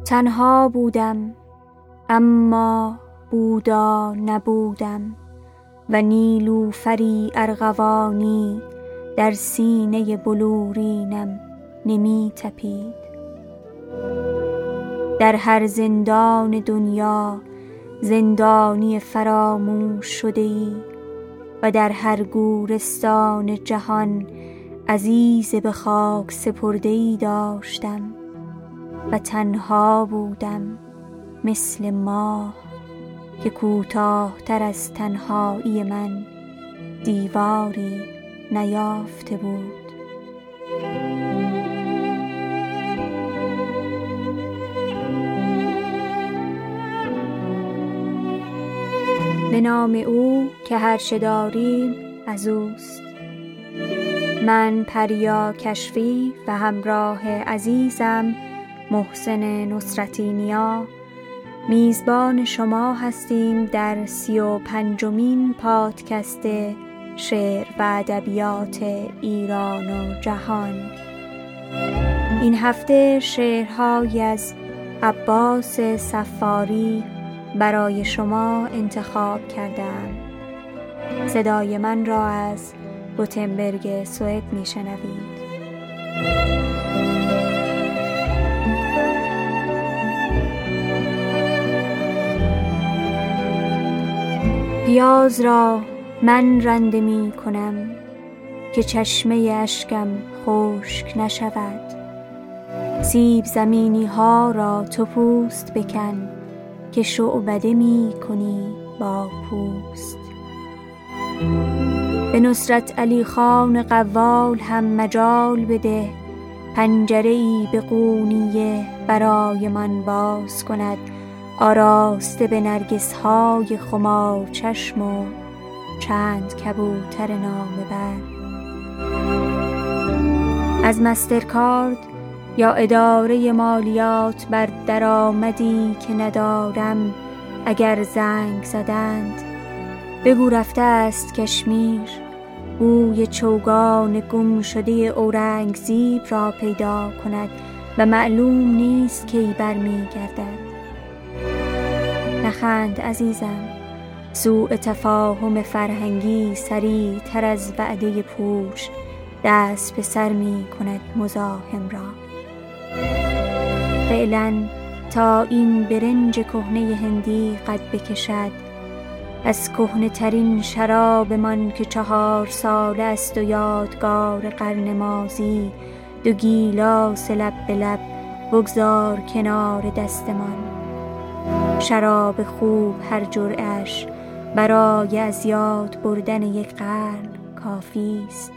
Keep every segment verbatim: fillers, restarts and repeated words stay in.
تنها بودم اما بودا نبودم و نیلوفری ارغوانی در سینه بلورینم نمی تپید. در هر زندان دنیا زندانی فراموش شده ای و در هر گورستان جهان عزیز به خاک سپرده ای داشتم و تنها بودم مثل ماه که کوتاه‌تر از تنهایی من دیواری نیافته بود. به نام او که هر چه داریم از اوست. من پریا کشفی و همراه عزیزم محسن نصرتی نیا میزبان شما هستیم در سی و پنجمین پادکست شعر و ادبیات ایران و جهان. این هفته شعرهایی از عباس صفاری برای شما انتخاب کردم. صدای من را از گوتنبرگ سوئد میشنوید. پیاز را من رنده می کنم که چشمه اشکم خشک نشود. سیب زمینی ها را تو پوست بکن که شعبده می کنی با پوست. به نصرت علی خان قوال هم مجال بده، پنجره ای به قونیه برای من باز کند، آراسته به نرگس های خمار چشم و چند کبوتر نامه بر. از مسترکارد یا اداره مالیات بر درآمدی که ندارم اگر زنگ زدند، بگو رفته است کشمیر، بوی چوگان گم شده اورنگزیب را پیدا کند و معلوم نیست کی برمی گردد. نخند عزیزم، سوء تفاهم فرهنگی سریع تر از وعده پوچ دست به سر می کند مزاحم را. فعلا تا این برنج کهنه هندی قد بکشد، از کهنه ترین شراب من که چهار ساله است و یادگار قرن ماضی، دو گیلاس لب به لب بگذار کنار دستمان. شراب خوب هر جرعش برای از یاد بردن یک قرن کافی است.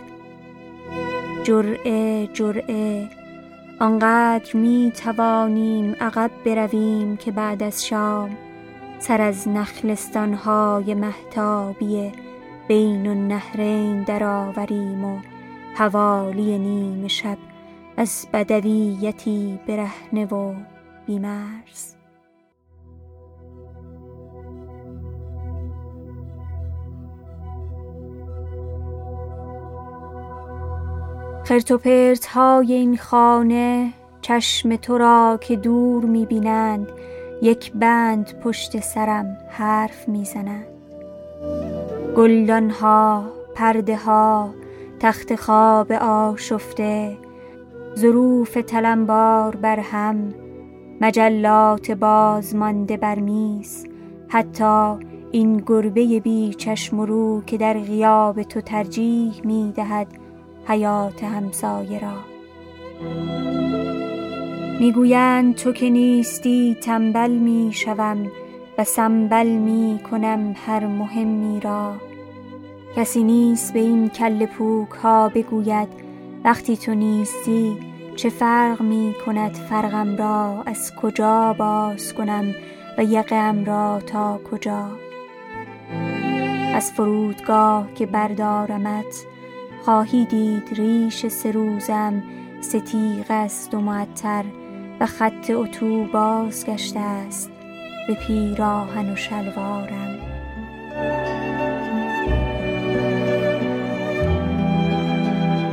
جرعه جرعه آنقدر می توانیم عقب برویم که بعد از شام سر از نخلستان‌های مهتابی بین النهرین درآوریم و حوالی نیمه شب از بدویتی برهنه و بی‌مرز. خرت و پرت های این خانه چشم تو را که دور می بینند، یک بند پشت سرم حرف می زنند. گلدان ها، پرده ها، تخت خواب آشفته، ظروف تلمبار بر هم، مجلات باز مانده بر میز، حتی این گربه بی چشم و رو که در غیاب تو ترجیح می دهد حیات همسایه را. میگویند تو که نیستی تنبل می شوم و سنبل می کنم هر مهمی را. کسی نیست به این کله پوک ها بگوید وقتی تو نیستی چه فرق می کند فرقم را از کجا باز کنم و یقم را تا کجا. از فرودگاه که بردارمت خواهی دید ریش سه روزم ستیغ است و معطر و خط اتو باز گشته است به پیراهن و شلوارم.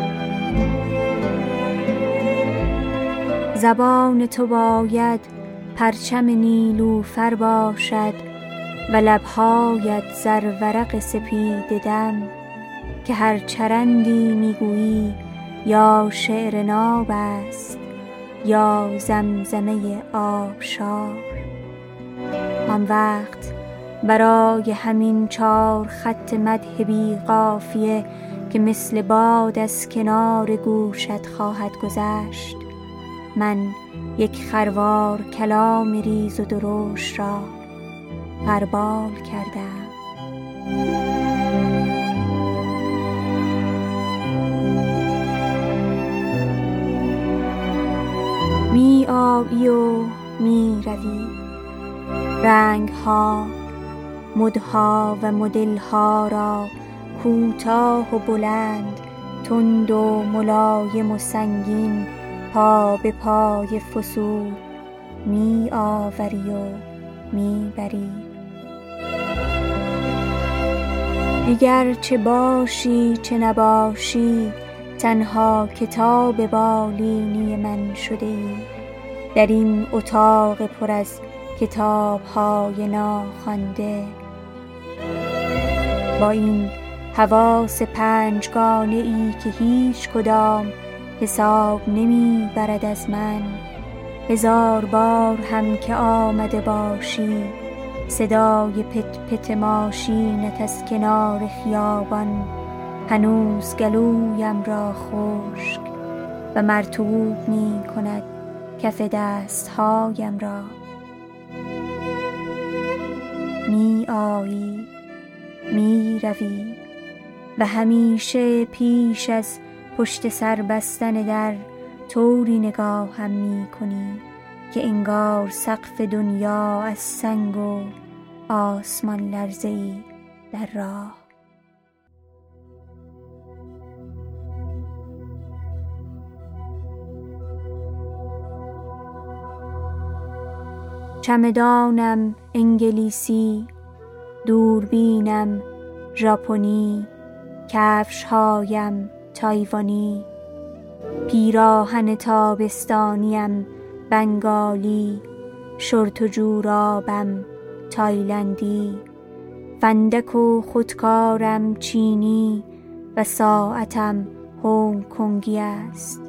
زبان تو باید پرچم نیلوفر باشد و لبهایت زرورق سپید دم، که هر چرندی میگویی یا شعر ناب است یا زمزمه آبشار. آن وقت برای همین چار خط مدح بی قافیه که مثل باد از کنار گوشت خواهد گذشت، من یک خروار کلام ریز و درشت را غربال کردم. می آیی و می روی، رنگ ها، مدها و مدل ها را کوتاه و بلند، تند و ملایم و سنگین، پا به پای فصول می آوری و می بری. دیگر چه باشی چه نباشی، تنها کتاب بالینی من شده ای، در این اتاق پر از کتاب های ناخوانده. با این حواس پنجگانه ای که هیچ کدام حساب نمی برد از من، هزار بار هم که آمده باشی، صدای پت پت ماشینت از کنار خیابان هنوز گلویم را خشک و مرطوب می کند کف دستهایم را. می آیی، می روی و همیشه پیش از پشت سر بستن در طوری نگاهم می کنی که انگار سقف دنیا از سنگ و آسمان لرزه‌ای در راه. چمدانم انگلیسی، دوربینم ژاپنی، کفش‌هایم تایوانی، پیراهن تابستانیم بنگالی، شورت و جورابم تایلندی، فندک و خودکارم چینی و ساعتم هنگ کنگی است.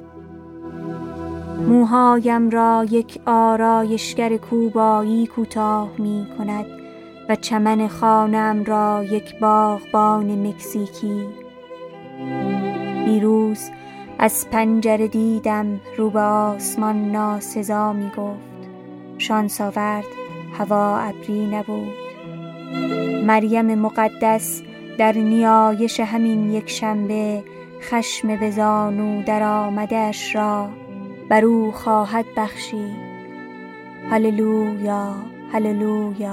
موهایم را یک آرایشگر کوبایی کوتاه می کند و چمن خانه‌ام را یک باغبان مکزیکی. دیروز از پنجره دیدم رو به آسمان ناسزا می گفت. شانس آورد هوا ابری نبود. مریم مقدس در نیایش همین یک شنبه خشم به زانو در آمده اش را بر او خواهد بخشید. هللویا، هللویا.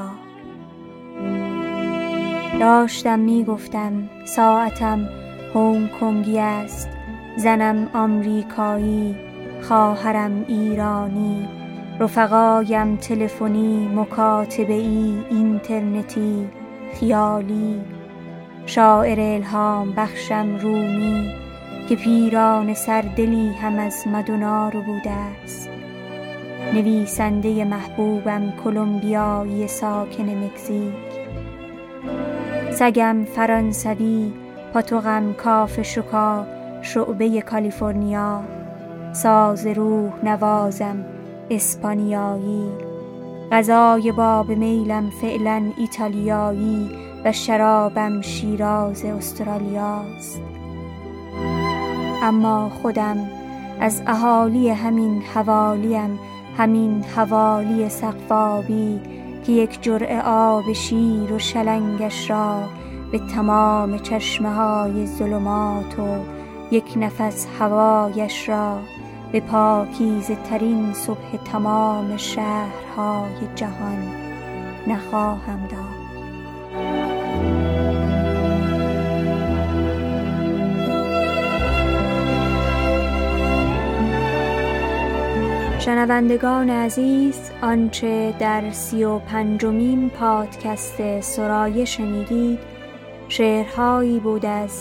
داشتم می گفتم ساعتم هنگ کنگی است، زنم آمریکایی، خواهرم ایرانی، رفقایم تلفنی، مکاتبه ای، اینترنتی، خیالی، شاعر الهام بخشم رومی که پیران سردلی هم از مدونا رو بوده است، نویسنده محبوبم کلمبیایی ساکن مکزیک، سگم فرانسوی، پاتوقم کاف شوکا شعبه کالیفرنیا، ساز روح نوازم اسپانیایی، غذای باب میلم فعلا ایتالیایی و شرابم شیراز استرالیاست. اما خودم از اهالی همین حوالیم، همین حوالی سقف‌آبی که یک جرعه آب شیر و شلنگش را به تمام چشمه های ظلمات و یک نفس هوایش را به پاکیزه ترین صبح تمام شهرهای جهان نخواهم داد. شنوندگان عزیز، آنچه در سی و پنجمین پادکست سرایه شنیدید شعرهایی بود از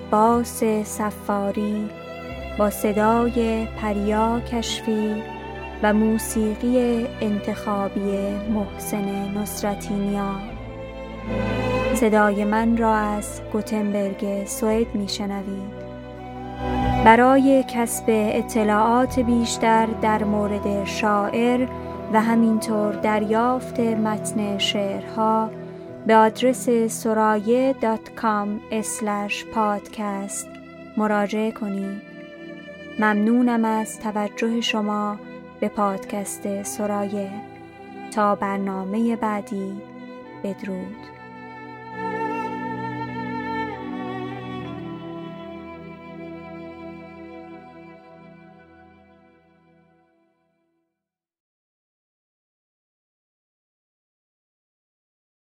عباس صفاری با صدای پریا کشفی و موسیقی انتخابی محسن نصرتینیا. صدای من را از گوتنبرگ سوئد میشنوید. برای کسب اطلاعات بیشتر در مورد شاعر و همینطور دریافت متن شعرها به آدرس سرایه دات کام اسلش پادکست مراجعه کنید. ممنونم از توجه شما به پادکست سرایه. تا برنامه بعدی، بدرود.